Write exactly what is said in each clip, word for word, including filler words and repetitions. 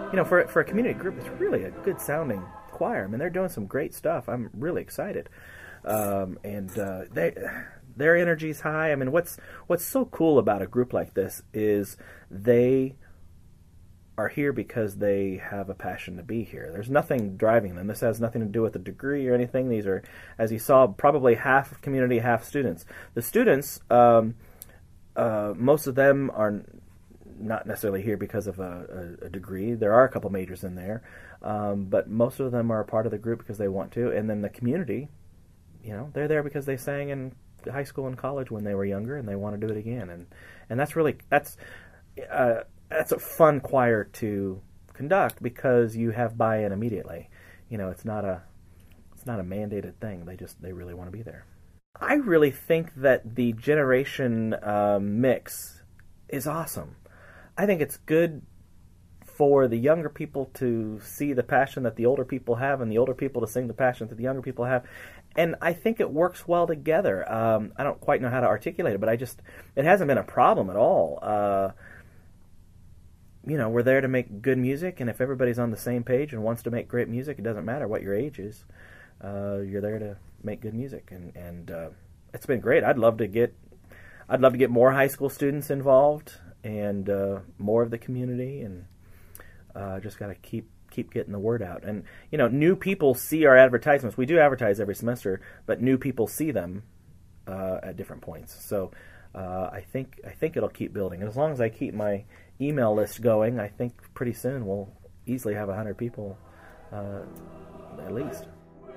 you know, for for a community group, it's really a good sounding choir. I mean, they're doing some great stuff. I'm really excited, um, and uh, they their energy's high. I mean, what's what's so cool about a group like this is they are here because they have a passion to be here. There's nothing driving them. This has nothing to do with a degree or anything. These are, as you saw, probably half community, half students. The students, um, uh, most of them are not necessarily here because of a, a, a degree. There are a couple majors in there, um, but most of them are a part of the group because they want to. And then the community, you know, they're there because they sang in high school and college when they were younger, and they want to do it again. And and that's really that's. Uh, That's a fun choir to conduct because you have buy-in immediately. You know, it's not a it's not a mandated thing. They just they really want to be there. I really think that the generation uh, mix is awesome. I think it's good for the younger people to see the passion that the older people have, and the older people to sing the passion that the younger people have. And I think it works well together. Um, I don't quite know how to articulate it, but I just it hasn't been a problem at all. Uh, You know, we're there to make good music, and if everybody's on the same page and wants to make great music, it doesn't matter what your age is. Uh, you're there to make good music, and and uh, it's been great. I'd love to get, I'd love to get more high school students involved and uh, more of the community, and uh, just got to keep keep getting the word out. And you know, new people see our advertisements. We do advertise every semester, but new people see them uh, at different points. So uh, I think I think it'll keep building, and as long as I keep my email list going, I think pretty soon we'll easily have a hundred people, uh, at least.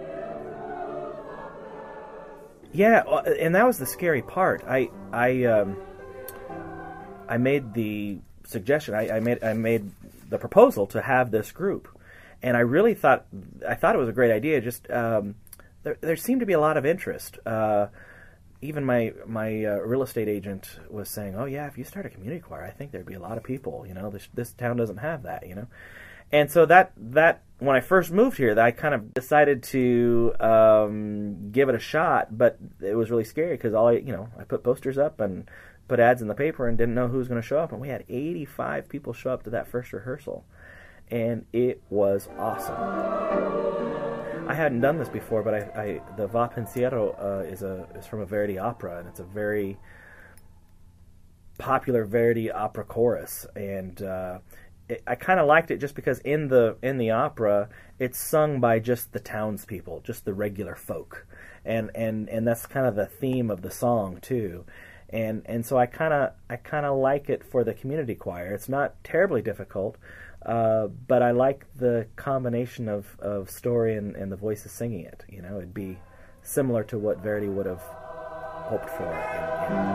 Yeah, and that was the scary part. I I um, I made the suggestion. I, I made I made the proposal to have this group, and I really thought I thought it was a great idea. Just um, there there seemed to be a lot of interest. Uh, Even my my uh, real estate agent was saying, "Oh yeah, if you start a community choir, I think there'd be a lot of people. You know, this this town doesn't have that. You know," and so that that when I first moved here, I kind of decided to um, give it a shot, but it was really scary because all I, you know, I put posters up and put ads in the paper and didn't know who was going to show up, and we had eighty-five people show up to that first rehearsal, and it was awesome. I hadn't done this before, but I, I the Va Pensiero uh, is a is from a Verdi opera, and it's a very popular Verdi opera chorus, and uh, it, I kind of liked it just because in the in the opera it's sung by just the townspeople, just the regular folk, and and, and that's kind of the theme of the song too, and and so I kind of I kind of like it for the community choir. It's not terribly difficult. Uh, but I like the combination of, of story and, and the voices singing it. You know, it'd be similar to what Verdi would have hoped for in, in